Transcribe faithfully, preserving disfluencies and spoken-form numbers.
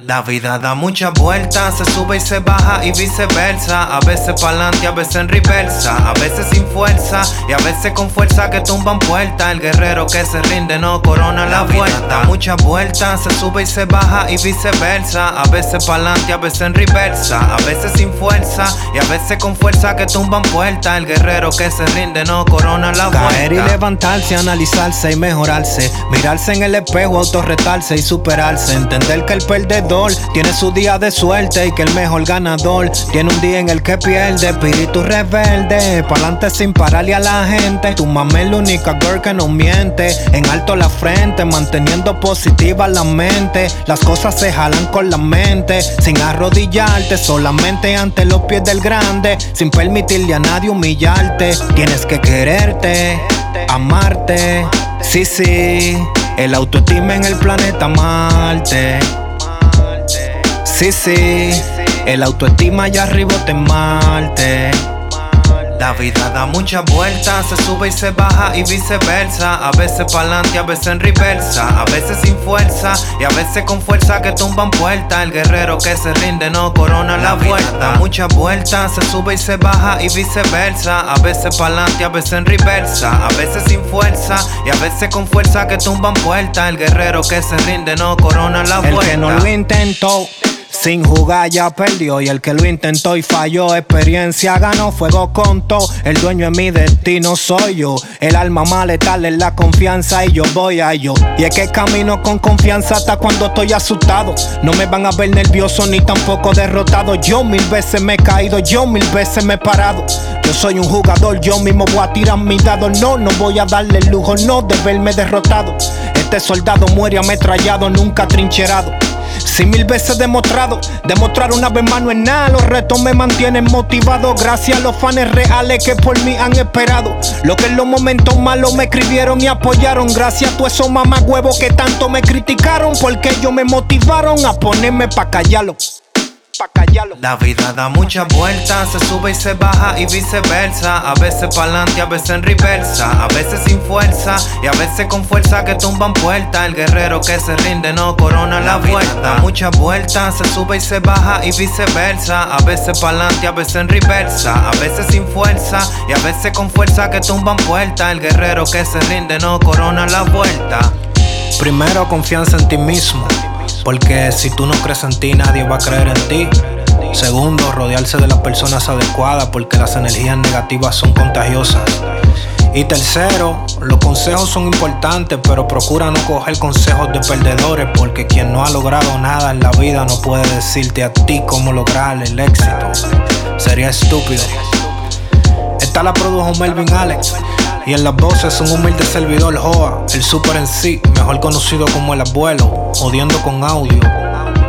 La vida da muchas vueltas, se sube y se baja y viceversa. A veces pa'lante, a veces en reversa. A veces sin fuerza y a veces con fuerza que tumban puertas. El guerrero que se rinde no corona la vuelta. Da muchas vueltas, se sube y se baja y viceversa. A veces pa'lante, a veces en reversa. A veces sin fuerza y a veces con fuerza que tumban puertas. El guerrero que se rinde no corona la vuelta. Caer y levantarse, analizarse y mejorarse. Mirarse en el espejo, autorretarse y superarse. Entender que el perdedor tiene su día de suerte y que el mejor ganador tiene un día en el que pierde. Espíritu rebelde, pa'lante sin pararle a la gente. Tu mamá es la única girl que no miente. En alto la frente, manteniendo positiva la mente. Las cosas se jalan con la mente, sin arrodillarte, solamente ante los pies del grande. Sin permitirle a nadie humillarte. Tienes que quererte, amarte. Sí, sí, el autoestima en el planeta Marte. Sí, sí, el autoestima allá arriba te Marte. La vida da muchas vueltas, se sube y se baja y viceversa. A veces pa'lante, a veces en reversa. A veces sin fuerza y a veces con fuerza que tumban puertas. El guerrero que se rinde no corona la vuelta. Da muchas vueltas, se sube y se baja y viceversa. A veces pa'lante, a veces en reversa. A veces sin fuerza y a veces con fuerza que tumban puertas. El guerrero que se rinde no corona la vuelta. El que no lo intentó sin jugar ya perdió, y el que lo intentó y falló, experiencia ganó, fuego contó. El dueño de mi destino soy yo. El alma más letal es la confianza y yo voy a ello. Y es que camino con confianza hasta cuando estoy asustado. No me van a ver nervioso ni tampoco derrotado. Yo mil veces me he caído, yo mil veces me he parado. Yo soy un jugador, yo mismo voy a tirar mi dado. No, no voy a darle el lujo, no, de verme derrotado. Este soldado muere ametrallado, nunca trincherado. Sí, mil veces demostrado, demostrar una vez más no es nada. Los retos me mantienen motivado, gracias a los fans reales que por mí han esperado. Lo que en los momentos malos me escribieron y apoyaron. Gracias a todos esos mamagüevos que tanto me criticaron, porque ellos me motivaron a ponerme pa' callarlo. La vida da muchas vueltas, se sube y se baja y viceversa. A veces pa'lante, a veces en reversa. A veces sin fuerza y a veces con fuerza que tumban puertas. El guerrero que se rinde no corona la vuelta. Da muchas vueltas, se sube y se baja y viceversa. A veces pa'lante, a veces en reversa. A veces sin fuerza y a veces con fuerza que tumban puertas. El guerrero que se rinde no corona la vuelta. Primero, confianza en ti mismo, porque si tú no crees en ti, nadie va a creer en ti. Segundo, rodearse de las personas adecuadas, porque las energías negativas son contagiosas. Y tercero, los consejos son importantes, pero procura no coger consejos de perdedores, porque quien no ha logrado nada en la vida no puede decirte a ti cómo lograr el éxito. Sería estúpido. Esta la produjo Melvin Alex, y en las voces un humilde servidor Joa, el Super en sí, mejor conocido como el abuelo, jodiendo con audio.